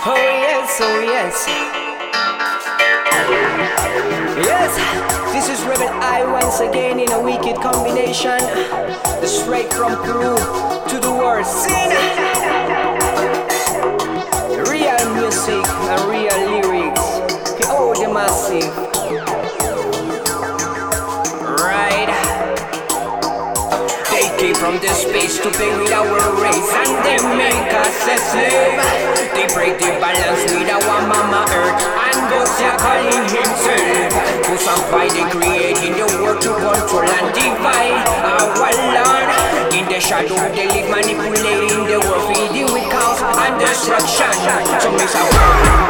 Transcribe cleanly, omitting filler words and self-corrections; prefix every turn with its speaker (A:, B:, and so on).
A: Oh yes, oh yes. Yes, this is Rebel I once again in a wicked combination. Straight from Peru to the world scene. Real music and real lyrics. Oh, the massive. Right. They came from the space to play with our race, and they make us a slave. They break the balance with our mama earth, and God calling himself. Who's on fire, they creating the world to control and divide our land. In the shadow they live manipulating the world, feeding with chaos and destruction. So miss our